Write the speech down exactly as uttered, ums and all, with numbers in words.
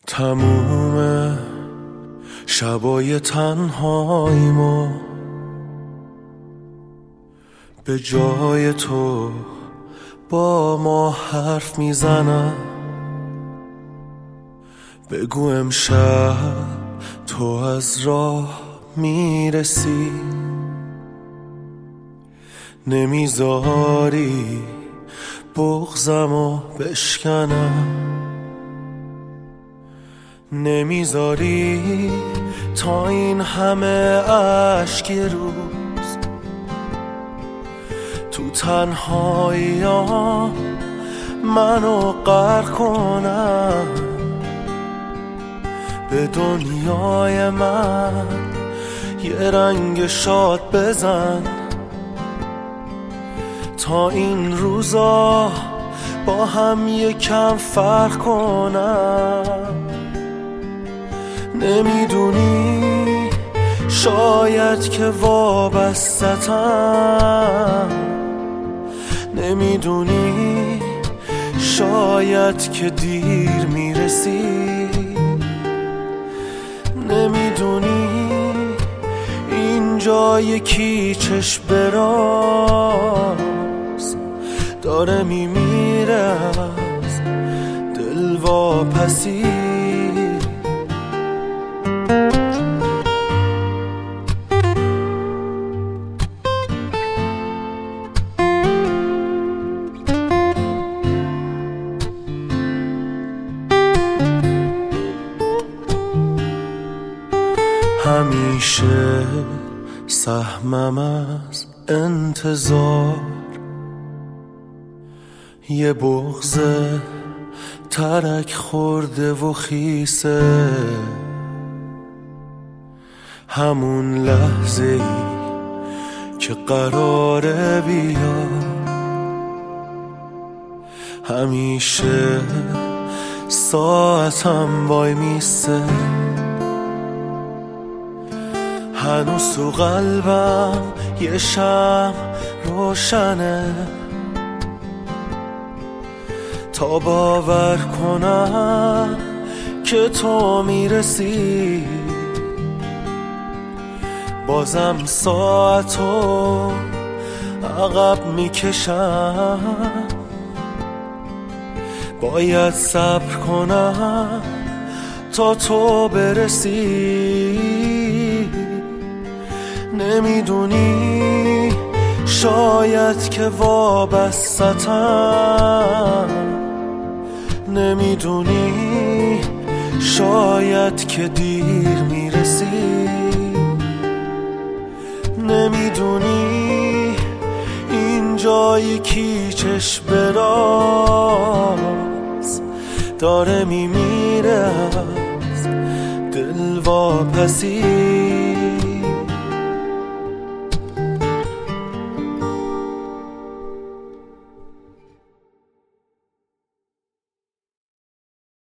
تموم شبای تنهاییمو به جای تو با ما حرف میزنم. بگو امشب تو از راه میرسی، نمیذاری بغضمو بشکنم، نمیذاری تا این همه اشک روز تو تنهاییام منو غرق کنم. به دنیای من یه رنگ شاد بزن تا این روزا با هم یکم فرق کنم. نمیدونی شاید که وابسته‌تم، نمیدونی شاید که دیر میرسی، نمیدونی اینجا یکی چشم براز داره میمیره از دل واپسی. همیشه سهمم از انتظار یه بغض ترک خورده و خیسه، همون لحظه ای که قراره بیا همیشه ساعتم وای میسه. هنوز تو قلبم یه شمع روشنه تا باور کنم که تو میرسی. بازم ساعتو عقب میکشم، باید صبر کنم تا تو برسی. نمیدونی شاید که وابسته‌تم، نمیدونی شاید که دیر میرسی، نمیدونی اینجا یکی چشم براز داره میمیره از دل واپسی.